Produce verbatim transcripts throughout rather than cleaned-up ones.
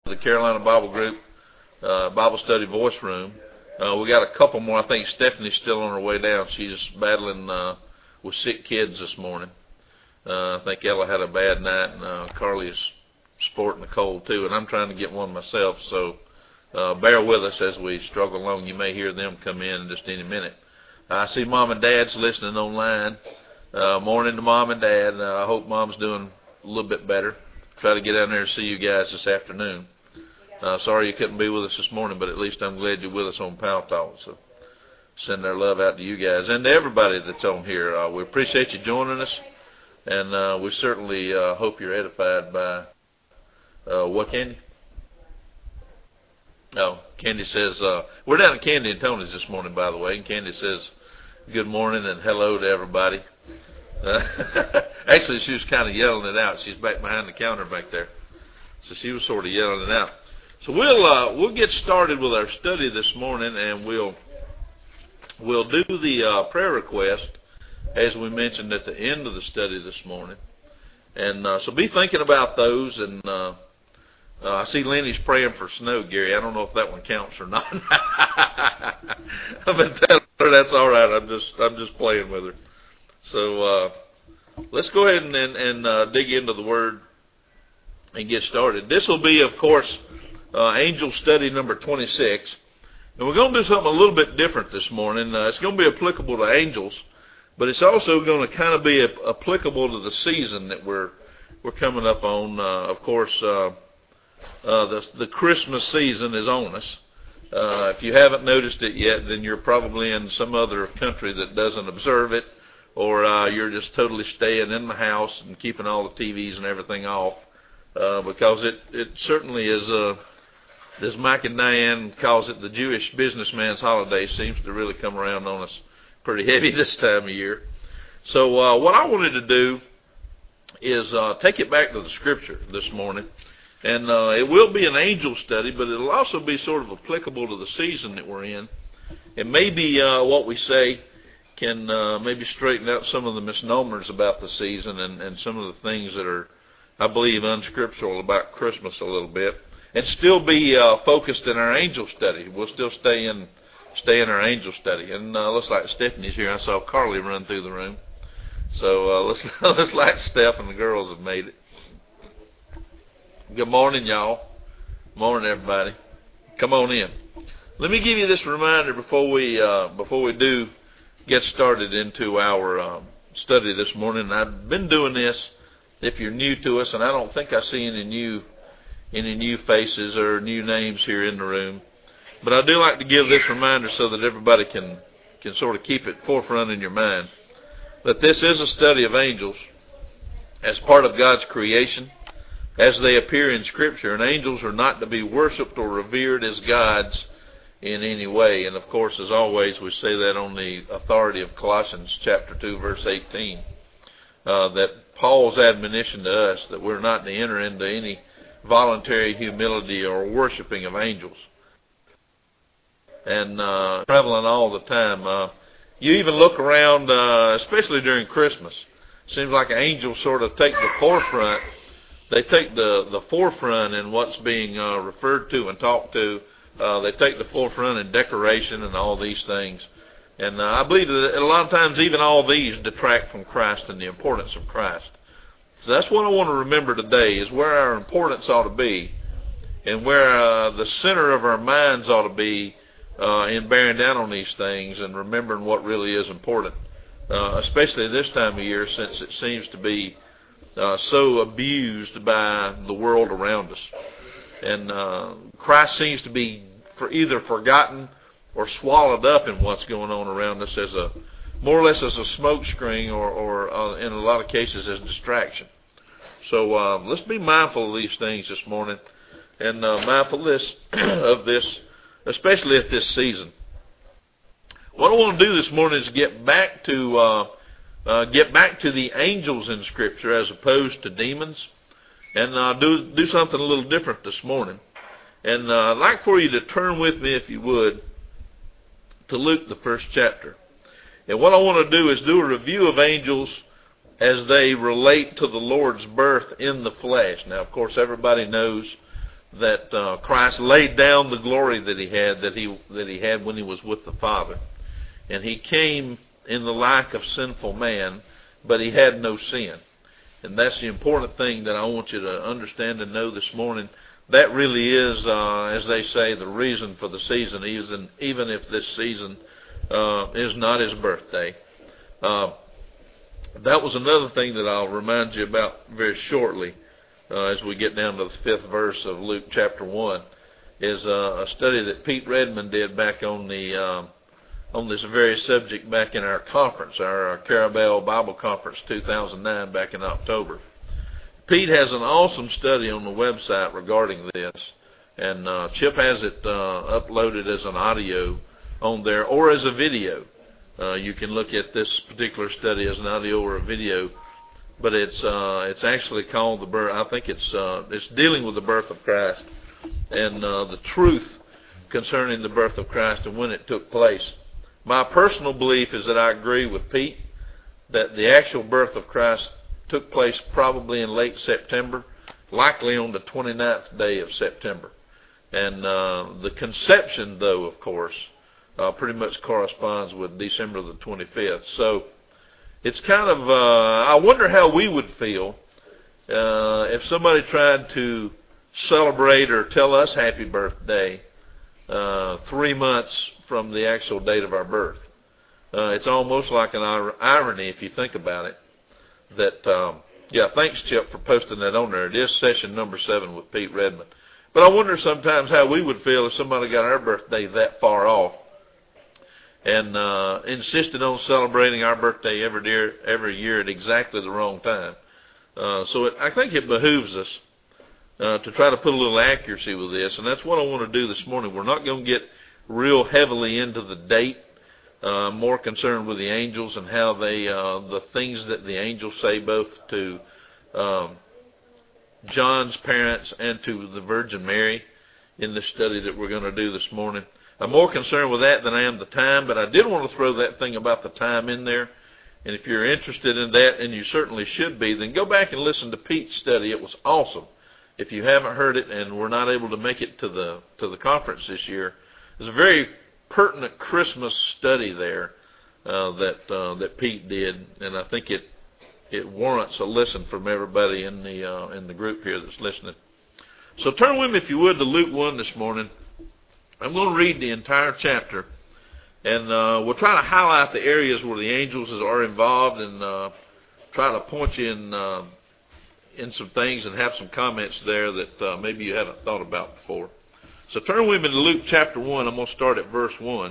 the Carolina Bible Group uh, Bible Study Voice Room. Uh, we got a couple more. I think Stephanie's still on her way down. She's battling uh, with sick kids this morning. Uh, I think Ella had a bad night, and uh, Carly is sporting the cold too, and I'm trying to get one myself, so uh, bear with us as we struggle along. You may hear them come in in just any minute. I see Mom and Dad's listening online. Uh, morning to Mom and Dad. Uh, I hope Mom's doing a little bit better. Try to get down there and see you guys this afternoon. Uh, sorry you couldn't be with us this morning, but at least I'm glad you're with us on Pal Talk. So send our love out to you guys and to everybody that's on here. Uh, we appreciate you joining us, and uh, we certainly uh, hope you're edified by uh, what, Candy? Oh, Candy says, uh, we're down at Candy and Tony's this morning, by the way, and Candy says good morning and hello to everybody. Uh, actually, she was kind of yelling it out. She's back behind the counter back there, so she was sort of yelling it out. So we'll uh, we'll get started with our study this morning, and we'll we'll do the uh, prayer request as we mentioned at the end of the study this morning. And uh, so be thinking about those. And uh, uh, I see Lenny's praying for snow, Gary. I don't know if that one counts or not. I've been telling her that's all right. I'm just I'm just playing with her. So uh, let's go ahead and and, and uh, dig into the Word and get started. This will be, of course, Uh, angel study number twenty-six. And we're going to do something a little bit different this morning. Uh, it's going to be applicable to angels, but it's also going to kind of be ap- applicable to the season that we're we're coming up on. Uh, of course, uh, uh, the, the Christmas season is on us. Uh, if you haven't noticed it yet, then you're probably in some other country that doesn't observe it, or uh, you're just totally staying in the house and keeping all the T Vs and everything off, uh, because it, it certainly is a as Mike and Diane calls it, the Jewish businessman's holiday seems to really come around on us pretty heavy this time of year. So uh, what I wanted to do is uh, take it back to the Scripture this morning. And uh, it will be an angel study, but it will also be sort of applicable to the season that we're in. And maybe uh, what we say can uh, maybe straighten out some of the misnomers about the season and, and some of the things that are, I believe, unscriptural about Christmas a little bit. And still be uh, focused in our angel study. We'll still stay in stay in our angel study. And uh, looks like Stephanie's here. I saw Carly run through the room. So uh, let's let's like Steph and the girls have made it. Good morning, y'all. Morning, everybody. Come on in. Let me give you this reminder before we uh, before we do get started into our um, study this morning. I've been doing this. If you're new to us, and I don't think I see any new. any new faces or new names here in the room. But I do like to give this reminder so that everybody can, can sort of keep it forefront in your mind. That this is a study of angels as part of God's creation as they appear in Scripture. And angels are not to be worshipped or revered as gods in any way. And of course, as always, we say that on the authority of Colossians chapter two, verse eighteen. Uh, that Paul's admonition to us that we're not to enter into any voluntary humility or worshiping of angels. And uh, traveling all the time. Uh, you even look around, uh, especially during Christmas. Seems like angels sort of take the forefront. They take the, the forefront in what's being uh, referred to and talked to. Uh, they take the forefront in decoration and all these things. And uh, I believe that a lot of times even all these detract from Christ and the importance of Christ. So that's what I want to remember today, is where our importance ought to be and where uh, the center of our minds ought to be uh, in bearing down on these things and remembering what really is important, uh, especially this time of year, since it seems to be uh, so abused by the world around us. And uh, Christ seems to be for either forgotten or swallowed up in what's going on around us as a more or less as a smoke screen, or, or uh, in a lot of cases as distraction. So uh, let's be mindful of these things this morning, and uh, mindful of this, of this, especially at this season. What I want to do this morning is get back to uh, uh, get back to the angels in Scripture as opposed to demons, and uh, do do something a little different this morning. And uh, I'd like for you to turn with me, if you would, to Luke, the first chapter. And what I want to do is do a review of angels as they relate to the Lord's birth in the flesh. Now, of course, everybody knows that uh, Christ laid down the glory that he had, that he that he had when he was with the Father. And he came in the like of sinful man, but he had no sin. And that's the important thing that I want you to understand and know this morning. That really is, uh, as they say, the reason for the season, even, even if this season uh, is not his birthday. Uh, that was another thing that I'll remind you about very shortly uh, as we get down to the fifth verse of Luke chapter one, is uh, a study that Pete Redmond did back on the um, on this very subject back in our conference, our, our Carabel Bible Conference two thousand nine back in October. Pete has an awesome study on the website regarding this, and uh, Chip has it uh, uploaded as an audio on there or as a video. Uh, you can look at this particular study as an audio or a video, but it's uh, it's actually called the birth. I think it's uh, it's dealing with the birth of Christ and uh, the truth concerning the birth of Christ and when it took place. My personal belief is that I agree with Pete that the actual birth of Christ took place probably in late September, likely on the twenty-ninth day of September. And uh, the conception, though, of course, uh, pretty much corresponds with December the twenty-fifth. So it's kind of, uh, I wonder how we would feel uh, if somebody tried to celebrate or tell us happy birthday uh, three months from the actual date of our birth. Uh, it's almost like an irony if you think about it. That um, yeah, thanks Chip for posting that on there. It is session number seven with Pete Redmond. But I wonder sometimes how we would feel if somebody got our birthday that far off and uh, insisted on celebrating our birthday every year, every year at exactly the wrong time. Uh, so it, I think it behooves us uh, to try to put a little accuracy with this, and that's what I want to do this morning. We're not going to get real heavily into the date. Uh, more concerned with the angels and how they, uh, the things that the angels say both to um, John's parents and to the Virgin Mary in this study that we're going to do this morning. I'm more concerned with that than I am the time, but I did want to throw that thing about the time in there. And if you're interested in that, and you certainly should be, then go back and listen to Pete's study. It was awesome. If you haven't heard it and were not able to make it to the to the conference this year, it was a very pertinent Christmas study there uh, that uh, that Pete did, and I think it it warrants a listen from everybody in the uh, in the group here that's listening. So turn with me, if you would, to Luke one this morning. I'm going to read the entire chapter, and uh, we'll try to highlight the areas where the angels are involved, and uh, try to point you in uh, in some things, and have some comments there that uh, maybe you haven't thought about before. So turn with me to Luke chapter one. I'm going to start at verse one.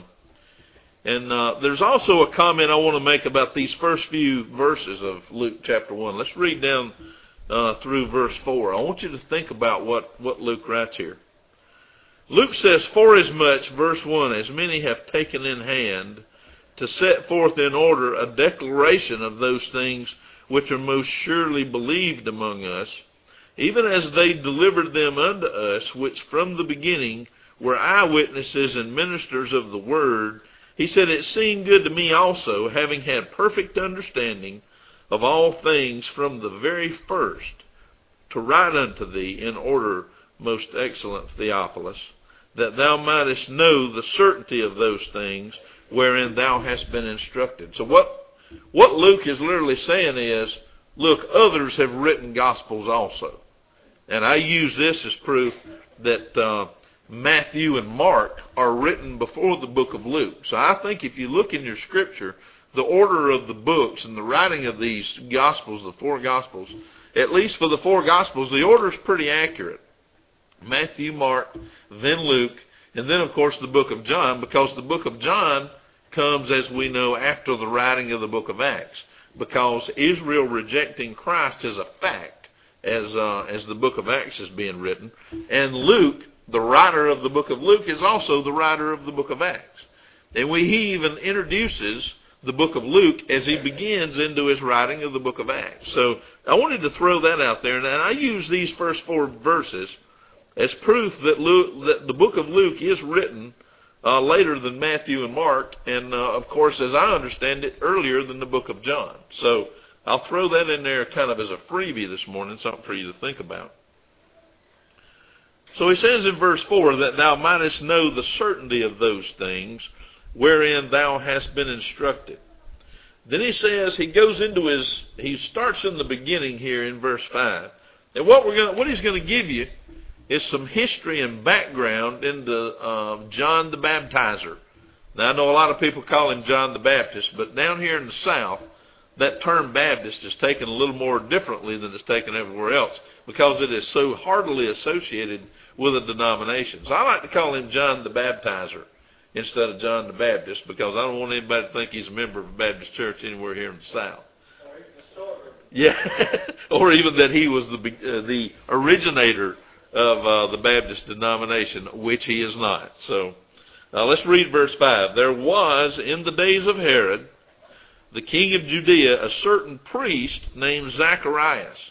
And uh, there's also a comment I want to make about these first few verses of Luke chapter one. Let's read down uh, through verse four. I want you to think about what, what Luke writes here. Luke says, "Forasmuch," verse one, "as many have taken in hand to set forth in order a declaration of those things which are most surely believed among us, even as they delivered them unto us, which from the beginning were eyewitnesses and ministers of the word." He said, "It seemed good to me also, having had perfect understanding of all things from the very first, to write unto thee in order, most excellent Theophilus, that thou mightest know the certainty of those things wherein thou hast been instructed." So what, what Luke is literally saying is, look, others have written gospels also. And I use this as proof that uh, Matthew and Mark are written before the book of Luke. So I think if you look in your scripture, the order of the books and the writing of these gospels, the four gospels, at least for the four gospels, the order is pretty accurate. Matthew, Mark, then Luke, and then of course the book of John, because the book of John comes, as we know, after the writing of the book of Acts, because Israel rejecting Christ is a fact. As uh, as the book of Acts is being written. And Luke, the writer of the book of Luke, is also the writer of the book of Acts. And we, he even introduces the book of Luke as he begins into his writing of the book of Acts. So I wanted to throw that out there. And I use these first four verses as proof that, Luke, that the book of Luke is written uh, later than Matthew and Mark. And, uh, of course, as I understand it, earlier than the book of John. So I'll throw that in there kind of as a freebie this morning, something for you to think about. So he says in verse four, that thou mightest know the certainty of those things wherein thou hast been instructed. Then he says, he goes into his, he starts in the beginning here in verse five. And what we're going, what he's going to give you is some history and background into uh, John the Baptizer. Now I know a lot of people call him John the Baptist, but down here in the South, that term Baptist is taken a little more differently than it's taken everywhere else because it is so heartily associated with a denomination. So I like to call him John the Baptizer instead of John the Baptist because I don't want anybody to think he's a member of a Baptist church anywhere here in the South. Yeah, or even that he was the uh, the originator of uh, the Baptist denomination, which he is not. So uh, let's read verse five. There was in the days of Herod, the king of Judea, a certain priest named Zacharias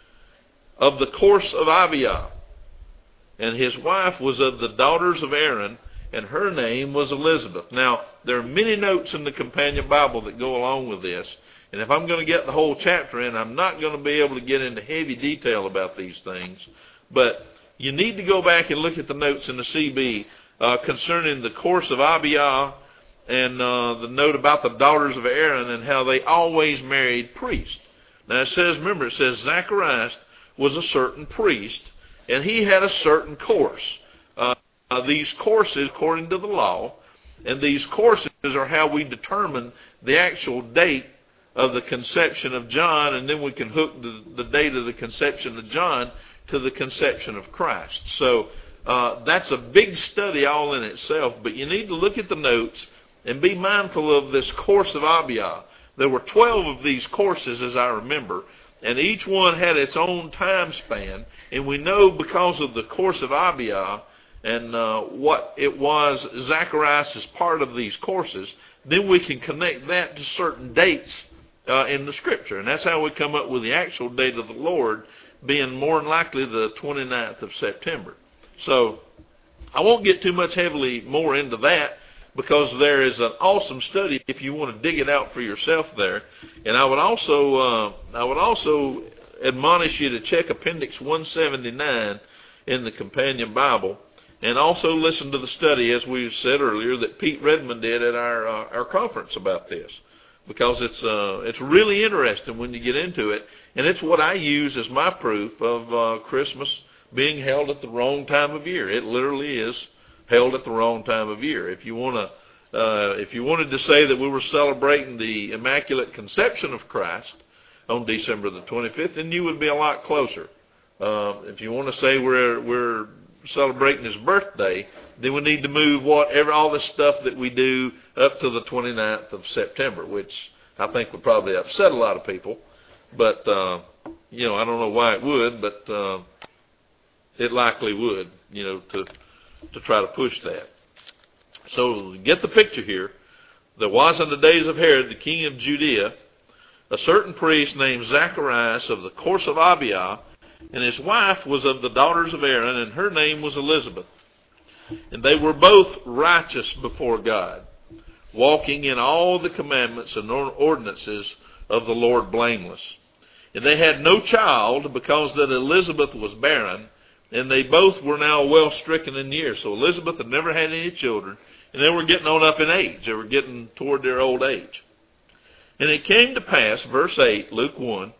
of the course of Abia, and his wife was of the daughters of Aaron, and her name was Elizabeth. Now, there are many notes in the companion Bible that go along with this, and if I'm going to get the whole chapter in, I'm not going to be able to get into heavy detail about these things, but you need to go back and look at the notes in the C B uh, concerning the course of Abia, and uh, the note about the daughters of Aaron and how they always married priests. Now it says, remember, it says Zacharias was a certain priest, and he had a certain course. Uh, uh, these courses, according to the law, and these courses are how we determine the actual date of the conception of John, and then we can hook the, the date of the conception of John to the conception of Christ. So uh, that's a big study all in itself, but you need to look at the notes and be mindful of this course of Abia. There were twelve of these courses, as I remember, and each one had its own time span. And we know because of the course of Abia and uh, what it was, Zacharias is part of these courses, then we can connect that to certain dates uh, in the Scripture. And that's how we come up with the actual date of the Lord being more than likely the twenty-ninth of September. So I won't get too much heavily more into that, because there is an awesome study if you want to dig it out for yourself there. And I would also uh, I would also admonish you to check Appendix one seventy-nine in the Companion Bible, and also listen to the study, as we said earlier, that Pete Redmond did at our uh, our conference about this, because it's uh, it's really interesting when you get into it, and it's what I use as my proof of uh, Christmas being held at the wrong time of year. It literally is held at the wrong time of year. If you want to, uh, if you wanted to say that we were celebrating the Immaculate Conception of Christ on December the twenty-fifth, then you would be a lot closer. Uh, if you want to say we're we're celebrating his birthday, then we need to move whatever all the stuff that we do up to the twenty-ninth of September, which I think would probably upset a lot of people. But uh, you know, I don't know why it would, but uh, it likely would. You know, to to try to push that. So get the picture here. There was in the days of Herod, the king of Judea, a certain priest named Zacharias of the course of Abia, and his wife was of the daughters of Aaron, and her name was Elizabeth. And they were both righteous before God, walking in all the commandments and ordinances of the Lord blameless. And they had no child, because that Elizabeth was barren, and they both were now well stricken in years. So Elizabeth had never had any children, and they were getting on up in age. They were getting toward their old age. And it came to pass, verse eight, Luke one,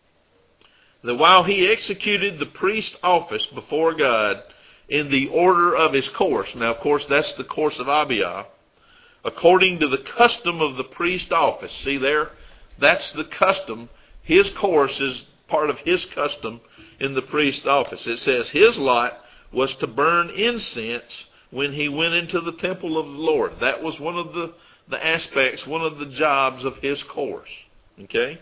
that while he executed the priest office before God in the order of his course, now of course that's the course of Abia, according to the custom of the priest office. See there? That's the custom. His course is part of his custom in the priest office. It says his lot was to burn incense when he went into the temple of the Lord. That was one of the, the aspects, one of the jobs of his course. Okay?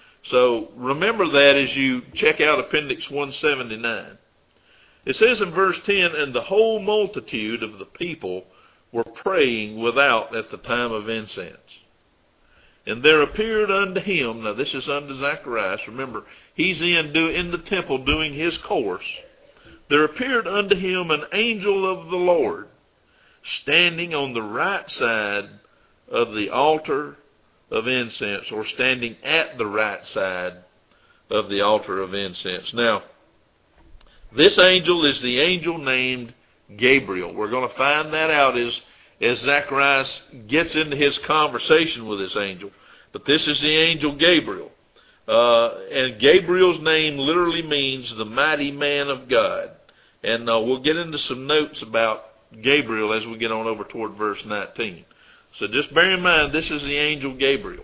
So remember that as you check out Appendix one seventy-nine. It says in verse ten, and the whole multitude of the people were praying without at the time of incense. And there appeared unto him, now this is unto Zacharias, remember, he's in, do, in the temple doing his course. There appeared unto him an angel of the Lord, standing on the right side of the altar of incense, or standing at the right side of the altar of incense. Now, This angel is the angel named Gabriel. We're going to find that out as, as Zacharias gets into his conversation with this angel. But this is the angel Gabriel. Uh, and Gabriel's name literally means the mighty man of God. And uh, we'll get into some notes about Gabriel as we get on over toward verse nineteen. So just bear in mind, this is the angel Gabriel.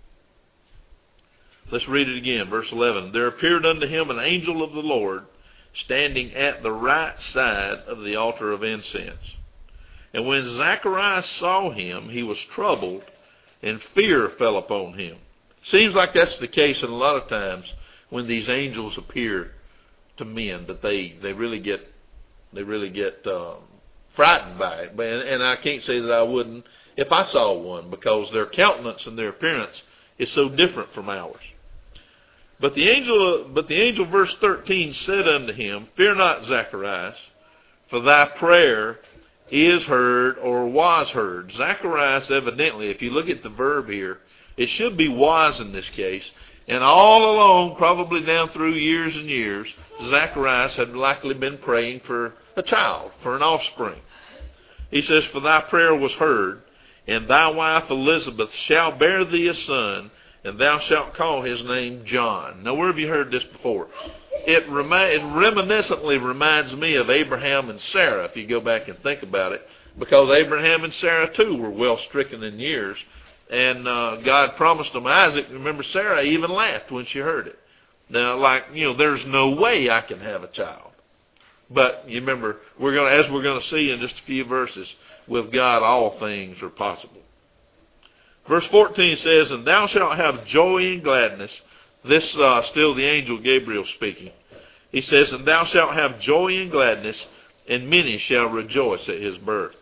Let's read it again, verse eleven. There appeared unto him an angel of the Lord, standing at the right side of the altar of incense. And when Zacharias saw him, he was troubled, and fear fell upon him. Seems like that's the case in a lot of times when these angels appear to men, that they, they really get they really get um, frightened by it. And, and I can't say that I wouldn't if I saw one, because their countenance and their appearance is so different from ours. But the angel, but the angel, verse thirteen, said unto him, Fear not, Zacharias, for thy prayer is heard, or was heard. Zacharias, evidently, if you look at the verb here, it should be was in this case. And all along, probably down through years and years, Zacharias had likely been praying for a child, for an offspring. He says, For thy prayer was heard, and thy wife Elizabeth shall bear thee a son, and thou shalt call his name John. Now, where have you heard this before? It, remi- it reminiscently reminds me of Abraham and Sarah, if you go back and think about it, because Abraham and Sarah, too, were well stricken in years. And uh, God promised them Isaac. Remember, Sarah even laughed when she heard it. Now, like, you know, there's no way I can have a child. But you remember, we're going to, as we're going to see in just a few verses, with God all things are possible. Verse fourteen says, And thou shalt have joy and gladness. This uh, still the angel Gabriel speaking. He says, And thou shalt have joy and gladness, and many shall rejoice at his birth.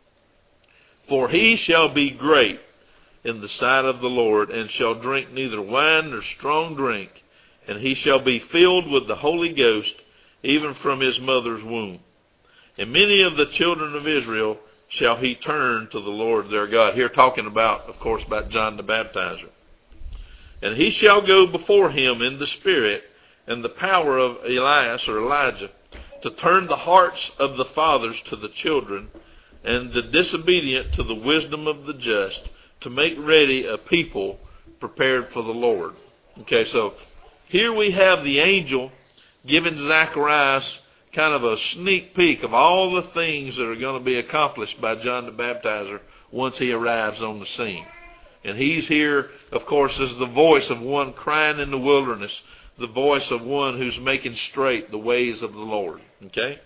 For he shall be great in the sight of the Lord, and shall drink neither wine nor strong drink, and he shall be filled with the Holy Ghost, even from his mother's womb. And many of the children of Israel shall he turn to the Lord their God. Here talking about, of course, about John the Baptizer. And he shall go before him in the spirit and the power of Elias or Elijah, to turn the hearts of the fathers to the children, and the disobedient to the wisdom of the just, to make ready a people prepared for the Lord. Okay, so here we have the angel giving Zacharias kind of a sneak peek of all the things that are going to be accomplished by John the Baptizer once he arrives on the scene. And he's here, of course, as the voice of one crying in the wilderness, the voice of one who's making straight the ways of the Lord. Okay?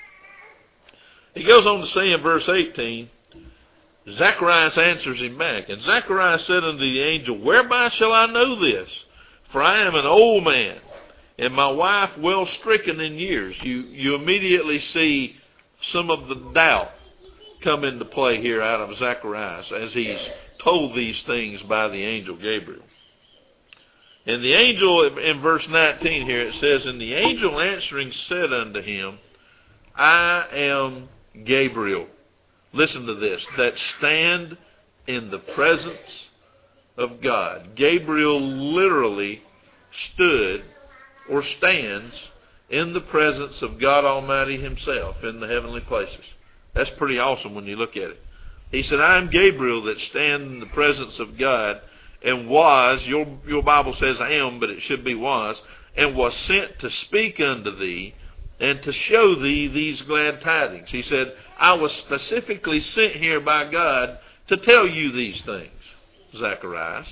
He goes on to say in verse eighteen, Zacharias answers him back. And Zacharias said unto the angel, Whereby shall I know this? For I am an old man, and my wife well stricken in years. You, you immediately see some of the doubt come into play here out of Zacharias as he's told these things by the angel Gabriel. And the angel, in verse nineteen here, it says, And the angel answering said unto him, I am Gabriel. Listen to this. That stand in the presence of God. Gabriel literally stood or stands in the presence of God Almighty himself in the heavenly places. That's pretty awesome when you look at it. He said, I am Gabriel that stand in the presence of God, and was, your, your Bible says am, but it should be was, and was sent to speak unto thee, and to show thee these glad tidings. He said, I was specifically sent here by God to tell you these things, Zacharias.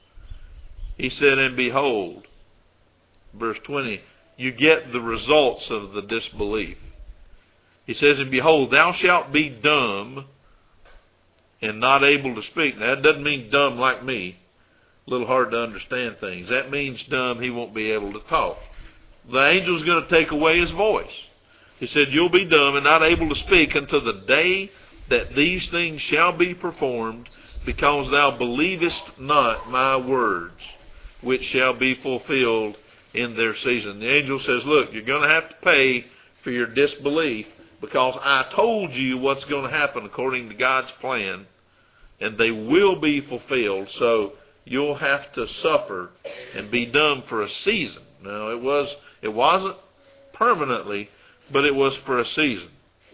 He said, and behold, verse twenty, you get the results of the disbelief. He says, and behold, thou shalt be dumb and not able to speak. Now, that doesn't mean dumb like me, a little hard to understand things. That means dumb, he won't be able to talk. The angel's going to take away his voice. He said, you'll be dumb and not able to speak until the day that these things shall be performed, because thou believest not my words, which shall be fulfilled in their season. The angel says, look, you're going to have to pay for your disbelief, because I told you what's going to happen according to God's plan, and they will be fulfilled. So you'll have to suffer and be dumb for a season. Now, it was it wasn't permanently, but it was for a season.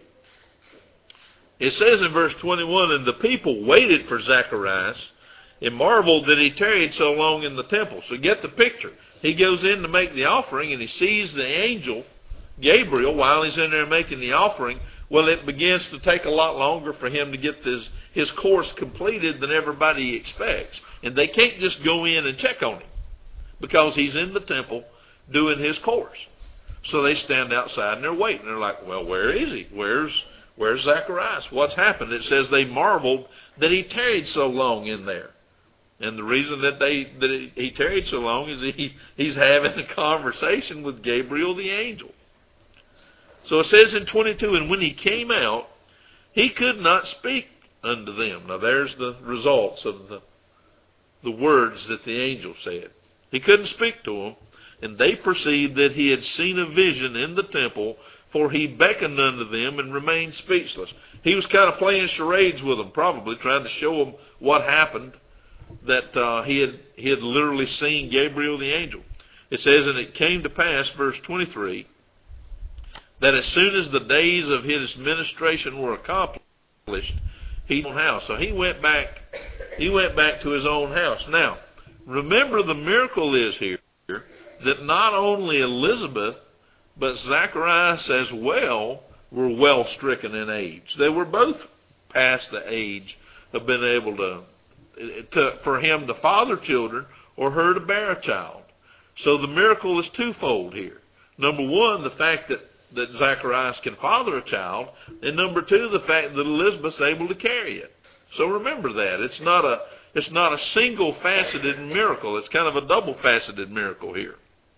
It says in verse twenty-one, and the people waited for Zacharias and marveled that he tarried so long in the temple. So get the picture. He goes in to make the offering and he sees the angel, Gabriel, while he's in there making the offering. Well, it begins to take a lot longer for him to get this, his course completed than everybody expects. And they can't just go in and check on him because he's in the temple doing his course. So they stand outside and they're waiting. They're like, well, where is he? Where's where's Zacharias? What's happened? It says they marveled that he tarried so long in there. And the reason that they that he tarried so long is he, he's having a conversation with Gabriel the angel. So it says in twenty-two, and when he came out, he could not speak unto them. Now there's the results of the, the words that the angel said. He couldn't speak to them, and they perceived that he had seen a vision in the temple, for he beckoned unto them and remained speechless. He was kind of playing charades with them, probably trying to show them what happened, that uh, he had he had literally seen Gabriel the angel. It says, and it came to pass, verse twenty-three, that as soon as the days of his ministration were accomplished, he went house. So he went back. He went back to his own house. Now, remember, the miracle is here that not only Elizabeth but Zacharias as well were well stricken in age. They were both past the age of being able to. To, for him to father children or her to bear a child. So the miracle is twofold here. Number one, the fact that, that Zacharias can father a child, and number two, the fact that Elizabeth's able to carry it. So remember that. It's not a it's not a single faceted miracle. It's kind of a double faceted miracle here.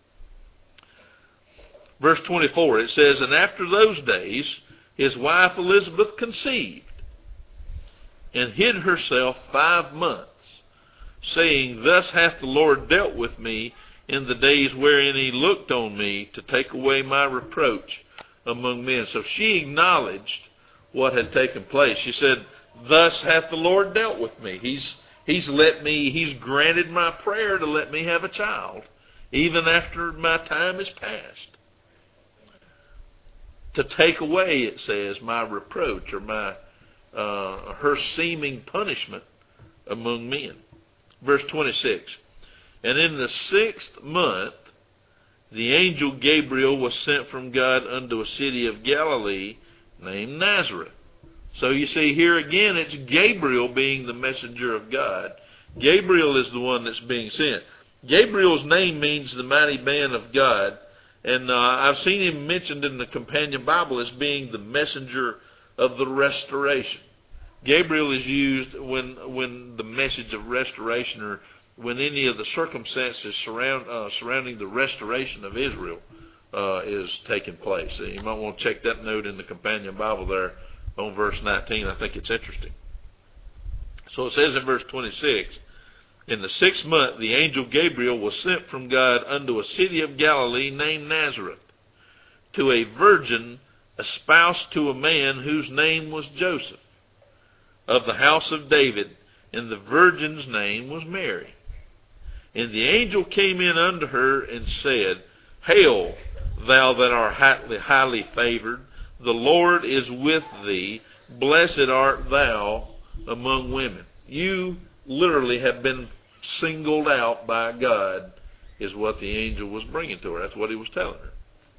Verse twenty-four, it says, and after those days his wife Elizabeth conceived, and hid herself five months, saying, thus hath the Lord dealt with me in the days wherein he looked on me to take away my reproach among men. So she acknowledged what had taken place. She said, thus hath the Lord dealt with me. He's, he's let me, he's granted my prayer to let me have a child, even after my time is past. To take away, it says, my reproach or my Uh, her seeming punishment among men. Verse twenty-six, and in the sixth month the angel Gabriel was sent from God unto a city of Galilee named Nazareth. So you see here again, it's Gabriel being the messenger of God. Gabriel is the one that's being sent. Gabriel's name means the mighty man of God, and uh, I've seen him mentioned in the Companion Bible as being the messenger of the restoration. Gabriel is used when when the message of restoration, or when any of the circumstances surround, uh, surrounding the restoration of Israel uh, is taking place. So you might want to check that note in the Companion Bible there on verse nineteen. I think it's interesting. So it says in verse twenty-six, in the sixth month the angel Gabriel was sent from God unto a city of Galilee named Nazareth, to a virgin espoused to a man whose name was Joseph, of the house of David, and the virgin's name was Mary. And the angel came in unto her and said, hail, thou that art highly, highly favored, the Lord is with thee, blessed art thou among women. You literally have been singled out by God, is what the angel was bringing to her. That's what he was telling her.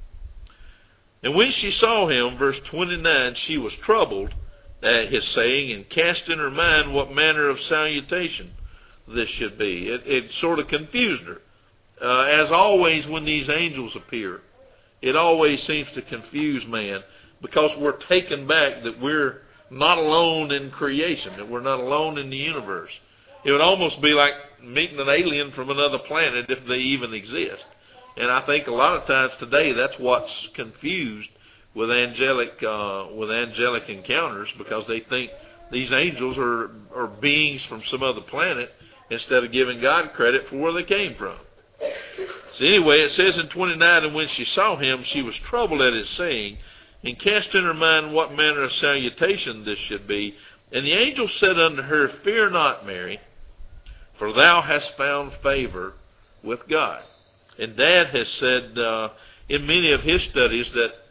And when she saw him, verse twenty-nine, she was troubled at his saying, and cast in her mind what manner of salutation this should be. It, it sort of confused her. Uh, as always when these angels appear, it always seems to confuse man, because we're taken back that we're not alone in creation, that we're not alone in the universe. It would almost be like meeting an alien from another planet, if they even exist. And I think a lot of times today that's what's confused with angelic uh, with angelic encounters, because they think these angels are, are beings from some other planet instead of giving God credit for where they came from. So anyway, it says in twenty-nine, and when she saw him, she was troubled at his saying, and cast in her mind what manner of salutation this should be. And the angel said unto her, fear not, Mary, for thou hast found favor with God. And Dad has said uh, in many of his studies that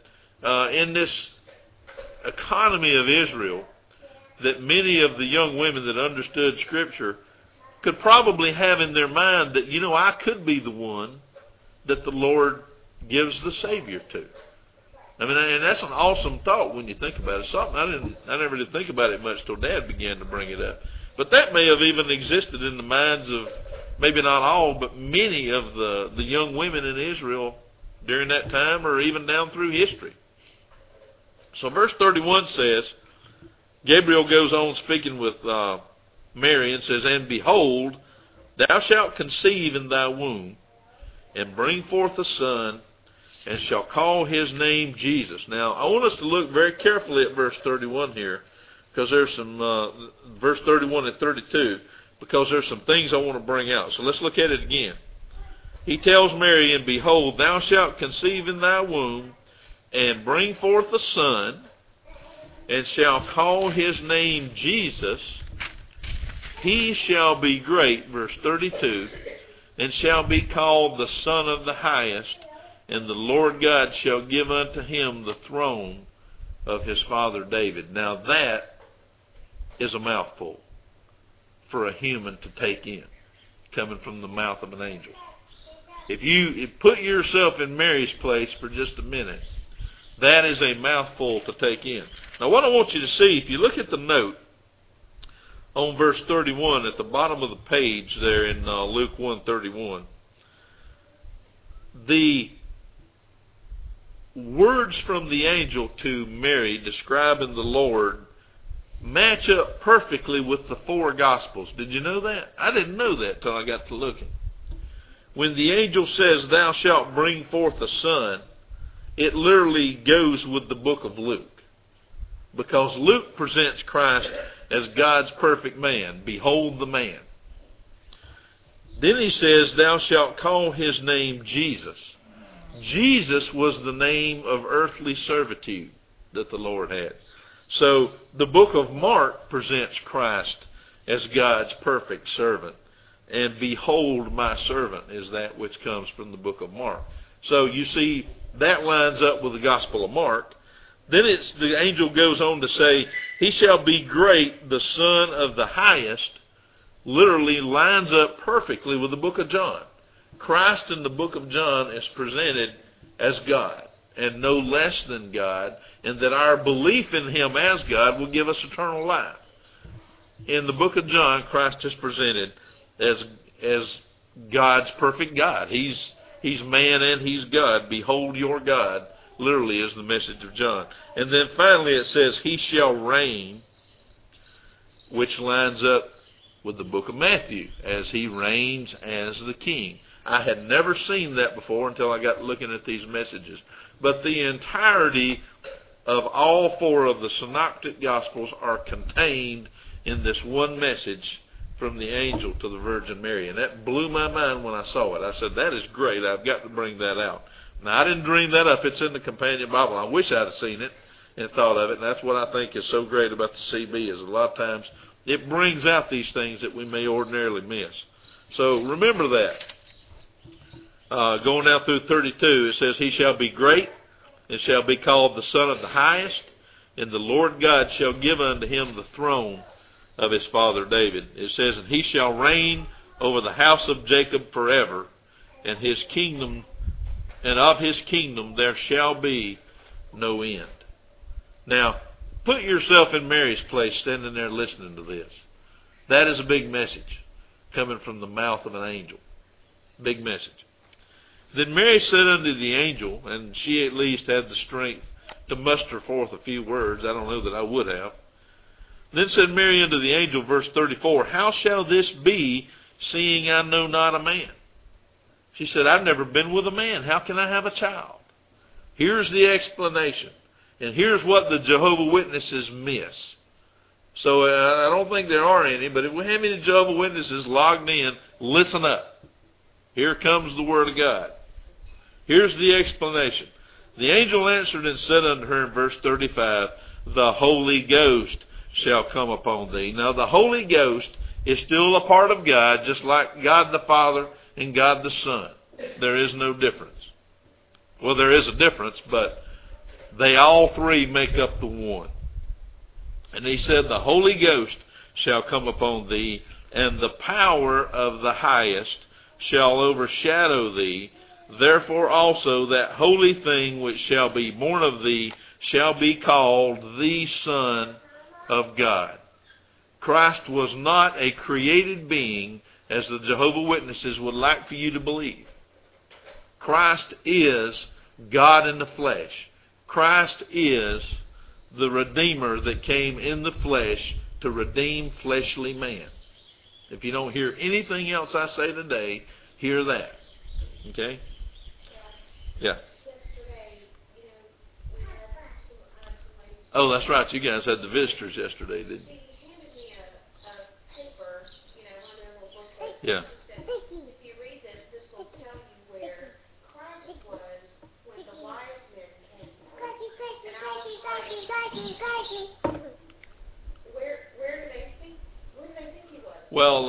uh, in this economy of Israel that many of the young women that understood Scripture could probably have in their mind that, you know, I could be the one that the Lord gives the Savior to. I mean, and that's an awesome thought when you think about it. Something I didn't, I never did think about it much till Dad began to bring it up. But that may have even existed in the minds of, maybe not all, but many of the, the young women in Israel during that time, or even down through history. So verse thirty-one says, Gabriel goes on speaking with uh, Mary and says, "And behold, thou shalt conceive in thy womb, and bring forth a son, and shall call his name Jesus." Now, I want us to look very carefully at verse thirty-one here, because there's some, uh, verse thirty-one and thirty-two, because there's some things I want to bring out. So let's look at it again. He tells Mary, "And behold, thou shalt conceive in thy womb, and bring forth a son, and shall call his name Jesus. He shall be great," verse thirty-two, "and shall be called the Son of the Highest, and the Lord God shall give unto him the throne of his father David." Now that is a mouthful for a human to take in, coming from the mouth of an angel. If you put yourself in Mary's place for just a minute, that is a mouthful to take in. Now what I want you to see, if you look at the note on verse thirty-one at the bottom of the page there in uh, Luke one thirty-one, the words from the angel to Mary describing the Lord match up perfectly with the four Gospels. Did you know that? I didn't know that till I got to looking. When the angel says, "Thou shalt bring forth a son," it literally goes with the book of Luke, because Luke presents Christ as God's perfect man. Behold the man. Then he says, "Thou shalt call his name Jesus." Jesus was the name of earthly servitude that the Lord had. So the book of Mark presents Christ as God's perfect servant. And "behold my servant" is that which comes from the book of Mark. So you see, that lines up with the Gospel of Mark. Then it's, the angel goes on to say, "He shall be great, the Son of the Highest," literally lines up perfectly with the book of John. Christ in the book of John is presented as God, and no less than God, and that our belief in him as God will give us eternal life. In the book of John, Christ is presented as as God's perfect God. He's He's man and he's God. "Behold your God," literally is the message of John. And then finally it says, "He shall reign," which lines up with the book of Matthew, as he reigns as the king. I had never seen that before until I got looking at these messages. But the entirety of all four of the synoptic Gospels are contained in this one message from the angel to the Virgin Mary. And that blew my mind when I saw it. I said, that is great. I've got to bring that out. Now, I didn't dream that up. It's in the Companion Bible. I wish I'd have seen it and thought of it. And that's what I think is so great about the C B, is a lot of times it brings out these things that we may ordinarily miss. So remember that. Uh, going down through thirty-two, it says, "He shall be great, and shall be called the Son of the Highest, and the Lord God shall give unto him the throne of his father David." It says, "And he shall reign over the house of Jacob forever, and his kingdom, and of his kingdom there shall be no end." Now, put yourself in Mary's place, standing there listening to this. That is a big message coming from the mouth of an angel. Big message. "Then Mary said unto the angel," and she at least had the strength to muster forth a few words. I don't know that I would have. "Then said Mary unto the angel," verse thirty-four, "How shall this be, seeing I know not a man?" She said, "I've never been with a man. How can I have a child?" Here's the explanation. And here's what the Jehovah's Witnesses miss. So uh, I don't think there are any, but if we have any Jehovah's Witnesses logged in, listen up. Here comes the Word of God. Here's the explanation. "The angel answered and said unto her," in verse thirty-five, "The Holy Ghost shall come upon thee." Now the Holy Ghost is still a part of God, just like God the Father and God the Son. There is no difference. Well, there is a difference, but They all three make up the one. And he said, the Holy Ghost shall come upon thee, and the power of the highest shall overshadow thee. Therefore also that holy thing which shall be born of thee shall be called the Son of God. Christ was not a created being, as the Jehovah's Witnesses would like for you to believe. Christ is God in the flesh. Christ is the Redeemer that came in the flesh to redeem fleshly man. If you don't hear anything else I say today, hear that. Okay? Yeah. Oh, that's right. You guys had the visitors yesterday, didn't you? Yeah. If you read this, this will tell you where Christ was when the wise men came. And I was like, where, where do they think, where do they think he was? Well,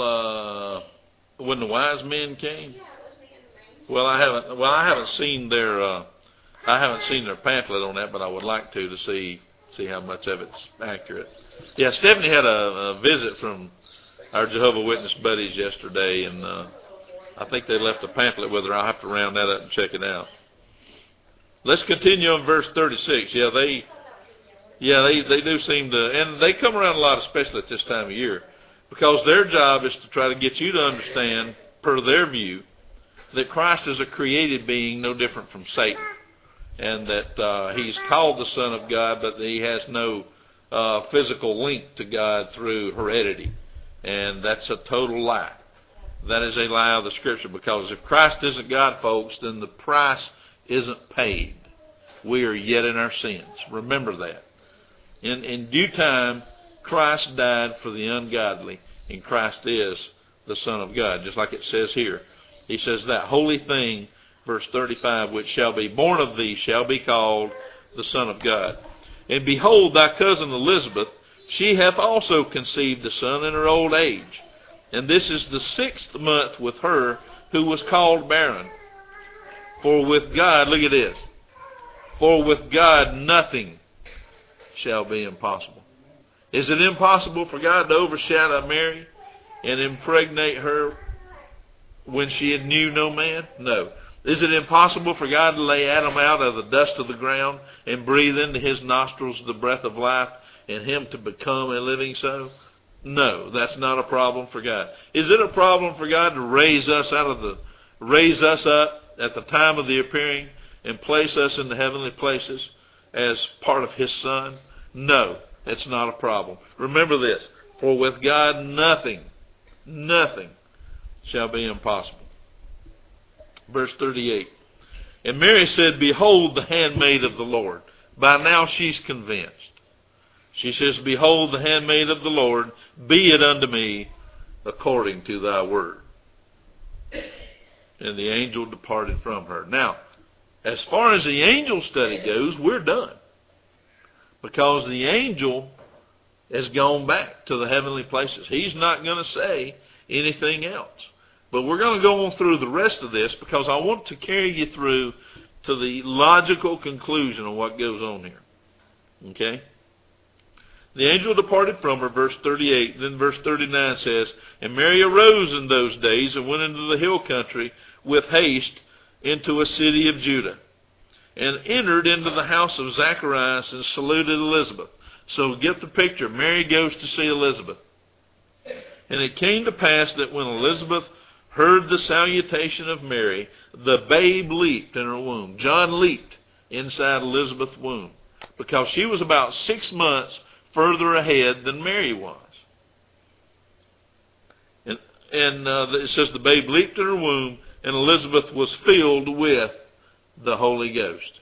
uh, when the wise men came. Yeah, wasn't he in the manger? Well, I haven't. Well, I haven't seen their. Uh, I haven't seen their pamphlet on that, but I would like to to see see how much of it's accurate. Yeah, Stephanie had a, a visit from our Jehovah's Witness buddies yesterday, and uh, I think they left a pamphlet with her. I'll have to round that up and check it out. Let's continue on verse thirty-six. Yeah, they, yeah, they, they do seem to, and they come around a lot, especially at this time of year, because their job is to try to get you to understand, per their view, that Christ is a created being, no different from Satan, and that uh, he's called the Son of God, but he has no uh, physical link to God through heredity. And that's a total lie. That is a lie of the Scripture, because if Christ isn't God, folks, then the price isn't paid. We are yet in our sins. Remember that. In, in due time, Christ died for the ungodly, and Christ is the Son of God, just like it says here. He says, that holy thing, verse thirty-five, which shall be born of thee shall be called the Son of God. And behold, thy cousin Elizabeth, she hath also conceived a son in her old age. And this is the sixth month with her who was called barren. For with God, look at this, for with God nothing shall be impossible. Is it impossible for God to overshadow Mary and impregnate her when she knew no man? No. Is it impossible for God to lay Adam out of the dust of the ground and breathe into his nostrils the breath of life, and him to become a living soul? No, that's not a problem for God. Is it a problem for God to raise us out of the, raise us up at the time of the appearing and place us in the heavenly places as part of his Son? No, it's not a problem. Remember this, for with God nothing, nothing shall be impossible. Verse thirty-eight. And Mary said, behold the handmaid of the Lord. By now she's convinced. She says, behold the handmaid of the Lord, be it unto me according to thy word. And the angel departed from her. Now, as far as the angel study goes, we're done. Because the angel has gone back to the heavenly places. He's not going to say anything else. But we're going to go on through the rest of this, because I want to carry you through to the logical conclusion of what goes on here. Okay? The angel departed from her, verse thirty-eight. Then verse thirty-nine says, and Mary arose in those days and went into the hill country with haste into a city of Judah, and entered into the house of Zacharias and saluted Elizabeth. So get the picture. Mary goes to see Elizabeth. And it came to pass that when Elizabeth heard the salutation of Mary, the babe leaped in her womb. John leaped inside Elizabeth's womb, because she was about six months further ahead than Mary was. And, and uh, it says the babe leaped in her womb, and Elizabeth was filled with the Holy Ghost.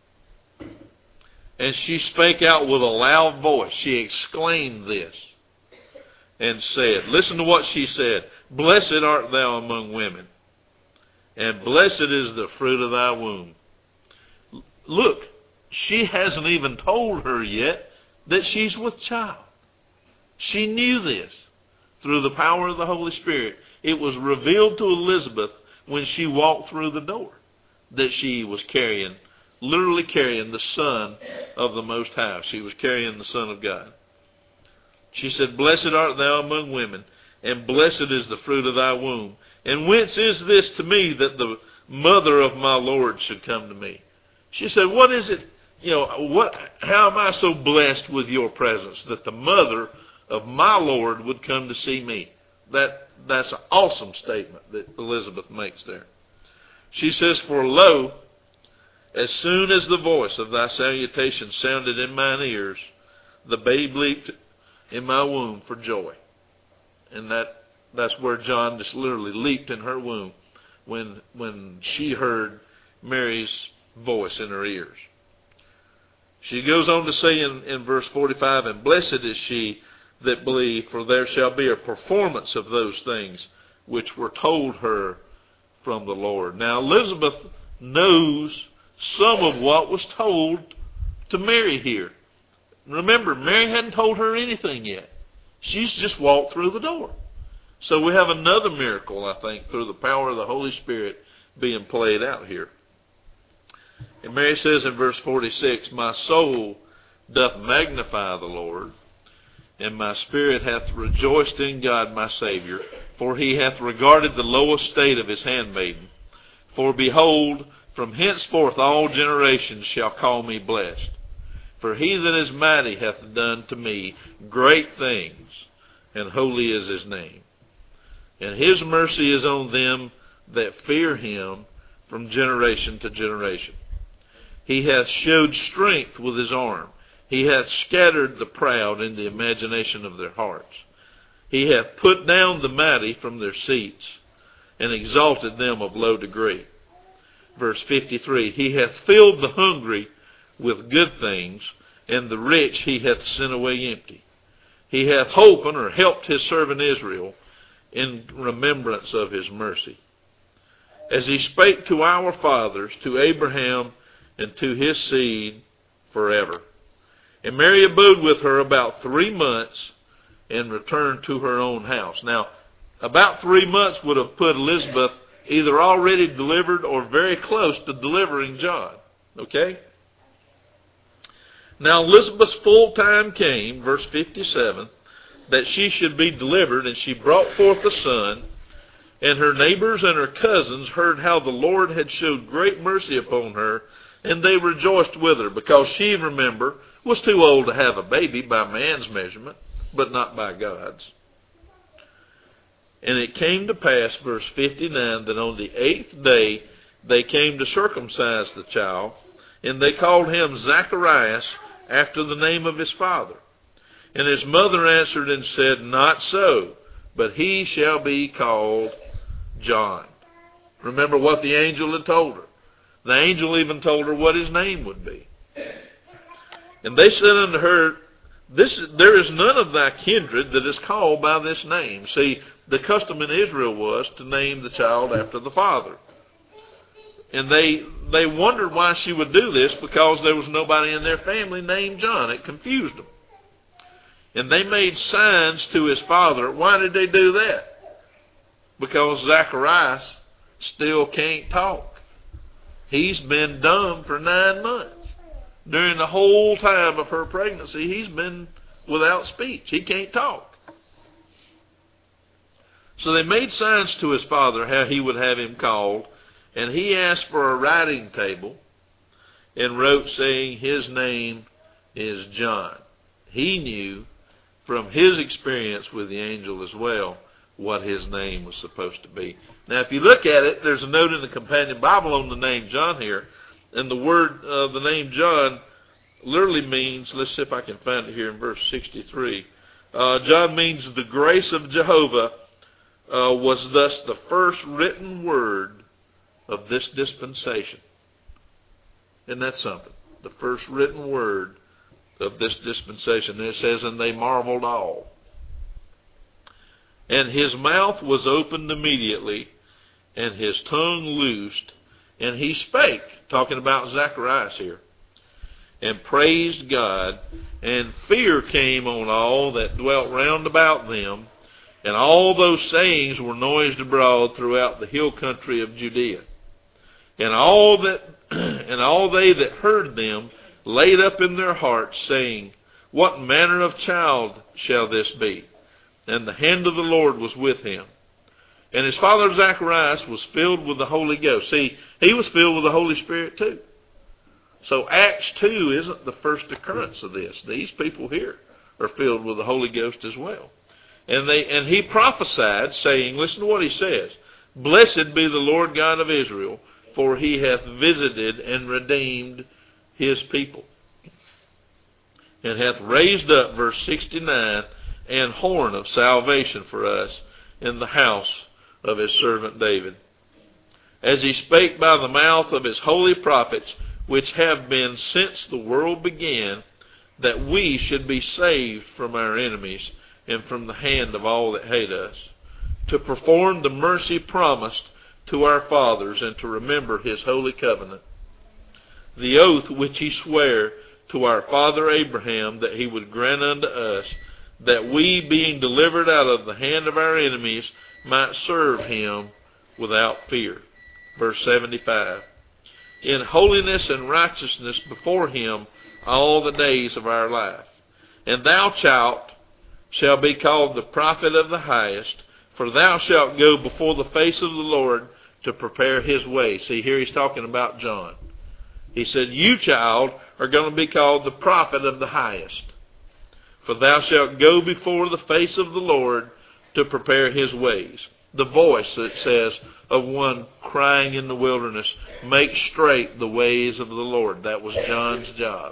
And she spake out with a loud voice. She exclaimed this and said, listen to what she said, blessed art thou among women, and blessed is the fruit of thy womb. Look, she hasn't even told her yet that she's with child. She knew this through the power of the Holy Spirit. It was revealed to Elizabeth when she walked through the door that she was carrying literally carrying the Son of the Most High. She was carrying the Son of God. She said, "Blessed art thou among women, and blessed is the fruit of thy womb. And whence is this to me that the mother of my Lord should come to me?" She said, what is it, you know, what, how am I so blessed with your presence that the mother of my Lord would come to see me? That, that's an awesome statement that Elizabeth makes there. She says, "For lo, as soon as the voice of thy salutation sounded in mine ears, the babe leaped in my womb for joy." And that that's where John just literally leaped in her womb when when she heard Mary's voice in her ears. She goes on to say in, in verse forty-five, "And blessed is she that believed, for there shall be a performance of those things which were told her from the Lord." Now Elizabeth knows some of what was told to Mary here. Remember, Mary hadn't told her anything yet. She's just walked through the door. So we have another miracle, I think, through the power of the Holy Spirit being played out here. And Mary says in verse forty-six, "My soul doth magnify the Lord, and my spirit hath rejoiced in God my Savior, for he hath regarded the low estate of his handmaiden. For behold, from henceforth all generations shall call me blessed. For he that is mighty hath done to me great things, and holy is his name. And his mercy is on them that fear him from generation to generation. He hath showed strength with his arm. He hath scattered the proud in the imagination of their hearts. He hath put down the mighty from their seats, and exalted them of low degree." Verse fifty-three, "He hath filled the hungry with good things, and the rich he hath sent away empty. He hath holpen or helped his servant Israel in remembrance of his mercy, as he spake to our fathers, to Abraham, and to his seed forever." And Mary abode with her about three months and returned to her own house. Now, about three months would have put Elizabeth either already delivered or very close to delivering John. Okay? Now Elizabeth's full time came, verse fifty-seven, that she should be delivered, and she brought forth a son. And her neighbors and her cousins heard how the Lord had showed great mercy upon her, and they rejoiced with her, because she, remember, was too old to have a baby by man's measurement, but not by God's. And it came to pass, verse fifty-nine, that on the eighth day they came to circumcise the child, and they called him Zacharias, after the name of his father. And his mother answered and said, "Not so, but he shall be called John." Remember what the angel had told her. The angel even told her what his name would be. And they said unto her, "This there is none of thy kindred that is called by this name." See, the custom in Israel was to name the child after the father. And they they wondered why she would do this, because there was nobody in their family named John. It confused them. And they made signs to his father. Why did they do that? Because Zacharias still can't talk. He's been dumb for nine months. During the whole time of her pregnancy, he's been without speech. He can't talk. So they made signs to his father how he would have him called. And he asked for a writing table and wrote, saying, "His name is John." He knew from his experience with the angel as well what his name was supposed to be. Now, if you look at it, there's a note in the Companion Bible on the name John here. And the word, uh, the name John literally means, let's see if I can find it here in verse sixty-three. Uh, John means the grace of Jehovah uh, was thus the first written word of this dispensation. Isn't that something? The first written word of this dispensation. And it says, "And they marveled all. And his mouth was opened immediately, and his tongue loosed, and he spake," talking about Zacharias here, "and praised God, and fear came on all that dwelt round about them, and all those sayings were noised abroad throughout the hill country of Judea. And all that And all they that heard them laid up in their hearts, saying, What manner of child shall this be? And the hand of the Lord was with him. And his father Zacharias was filled with the Holy Ghost. See, he was filled with the Holy Spirit too. So Acts two isn't the first occurrence of this. These people here are filled with the Holy Ghost as well. And they and he prophesied, saying, listen to what he says, Blessed be the Lord God of Israel, for he hath visited and redeemed his people, and hath raised up, verse sixty-nine, an horn of salvation for us in the house of his servant David, as he spake by the mouth of his holy prophets, which have been since the world began, that we should be saved from our enemies and from the hand of all that hate us, to perform the mercy promised to our fathers, and to remember his holy covenant, the oath which he sware to our father Abraham, that he would grant unto us, that we, being delivered out of the hand of our enemies, might serve him without fear. Verse seventy-five. In holiness and righteousness before him all the days of our life. And thou, child, shalt be called the prophet of the highest, for thou shalt go before the face of the Lord to prepare his way. See, here he's talking about John. He said, you, child, are going to be called the prophet of the highest. For thou shalt go before the face of the Lord to prepare his ways. The voice that says of one crying in the wilderness, make straight the ways of the Lord. That was John's job.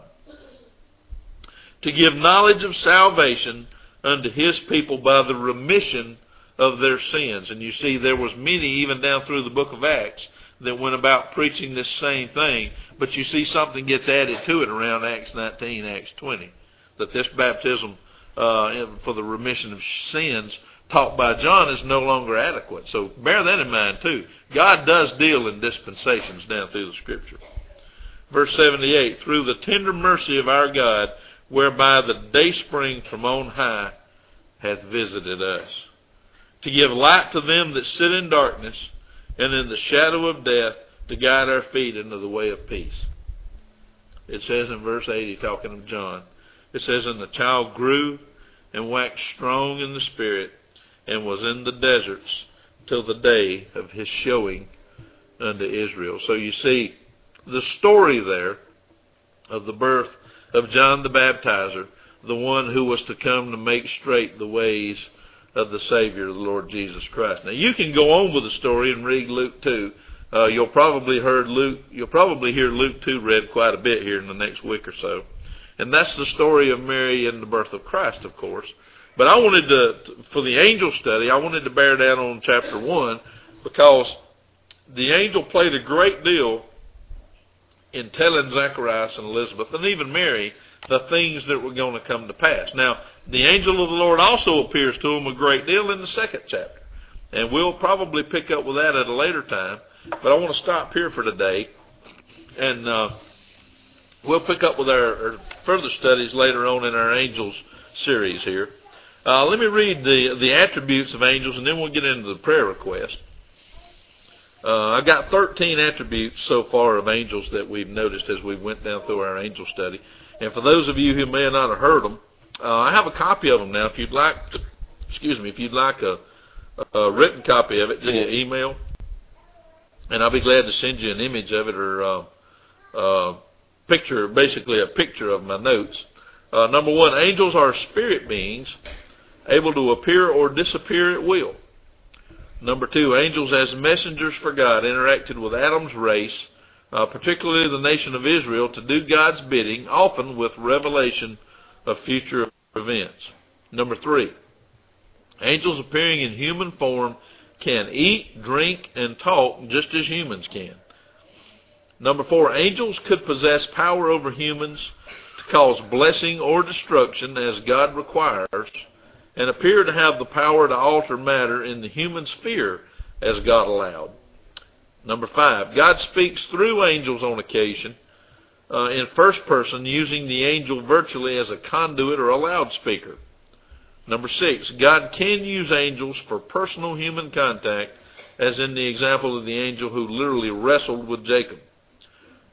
To give knowledge of salvation unto his people by the remission of their sins. And you see, there was many, even down through the book of Acts, that went about preaching this same thing. But you see something gets added to it around Acts nineteen, Acts twenty. That this baptism uh, for the remission of sins taught by John is no longer adequate. So bear that in mind too. God does deal in dispensations down through the Scripture. Verse seventy-eight, through the tender mercy of our God, whereby the dayspring from on high hath visited us, to give light to them that sit in darkness and in the shadow of death, to guide our feet into the way of peace. It says in verse eighty, talking of John, it says, and the child grew and waxed strong in the spirit, and was in the deserts till the day of his showing unto Israel. So you see the story there of the birth of John the Baptizer, the one who was to come to make straight the ways of the Savior, the Lord Jesus Christ. Now you can go on with the story and read Luke two. Uh, you'll probably heard Luke. You'll probably hear Luke two read quite a bit here in the next week or so, and that's the story of Mary and the birth of Christ, of course. But I wanted to, for the angel study, I wanted to bear down on chapter one, because the angel played a great deal in telling Zacharias and Elizabeth, and even Mary, the things that were going to come to pass. Now, the angel of the Lord also appears to them a great deal in the second chapter, and we'll probably pick up with that at a later time. But I want to stop here for today, and uh, we'll pick up with our, our further studies later on in our angels series here. Uh, let me read the, the attributes of angels, and then we'll get into the prayer request. Uh, I got thirteen attributes so far of angels that we've noticed as we went down through our angel study. And for those of you who may not have heard them, uh, I have a copy of them now. If you'd like to, excuse me, if you'd like a, a written copy of it, give me an email, and I'll be glad to send you an image of it, or uh, uh, picture, basically a picture of my notes. Uh, number one, angels are spirit beings able to appear or disappear at will. Number two, angels as messengers for God interacted with Adam's race, uh, particularly the nation of Israel, to do God's bidding, often with revelation of future events. Number three, angels appearing in human form can eat, drink, and talk just as humans can. Number four, angels could possess power over humans to cause blessing or destruction as God requires, and appear to have the power to alter matter in the human sphere as God allowed. Number five, God speaks through angels on occasion uh, in first person, using the angel virtually as a conduit or a loudspeaker. Number six, God can use angels for personal human contact, as in the example of the angel who literally wrestled with Jacob.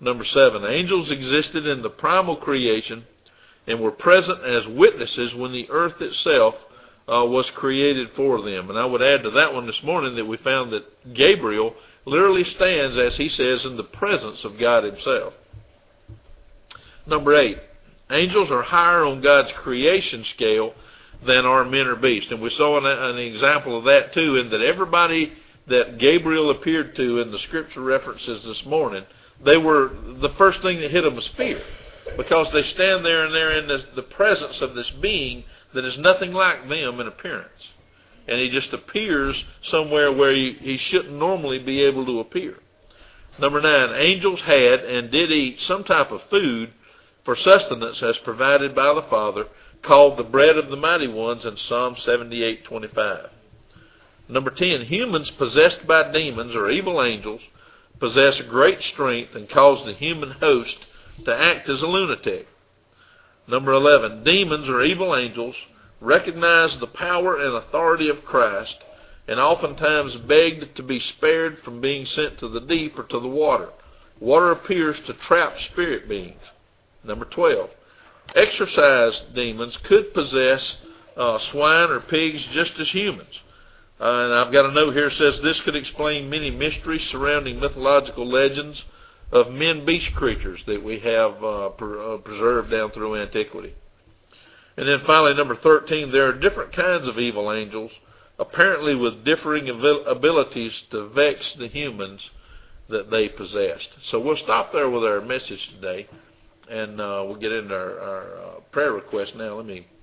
Number seven, angels existed in the primal creation and were present as witnesses when the earth itself uh, was created for them. And I would add to that one this morning that we found that Gabriel literally stands, as he says, in the presence of God himself. Number eight, angels are higher on God's creation scale than are men or beasts. And we saw an, an example of that too, in that everybody that Gabriel appeared to in the scripture references this morning, they were, the first thing that hit them was fear. Because they stand there and they're in this, the presence of this being that is nothing like them in appearance. And he just appears somewhere where he, he shouldn't normally be able to appear. Number nine, angels had and did eat some type of food for sustenance as provided by the Father, called the bread of the mighty ones in Psalm seventy-eight twenty-five. Number ten, humans possessed by demons or evil angels possess great strength and cause the human host to act as a lunatic. Number eleven, demons or evil angels recognize the power and authority of Christ and oftentimes begged to be spared from being sent to the deep or to the water. Water appears to trap spirit beings. Number twelve, exorcised demons could possess uh, swine or pigs just as humans. Uh, and I've got a note here that says this could explain many mysteries surrounding mythological legends of men-beast creatures that we have uh, per, uh, preserved down through antiquity. And then finally, number thirteen, there are different kinds of evil angels, apparently with differing abil- abilities to vex the humans that they possessed. So we'll stop there with our message today, and uh, we'll get into our, our uh, prayer request now. Let me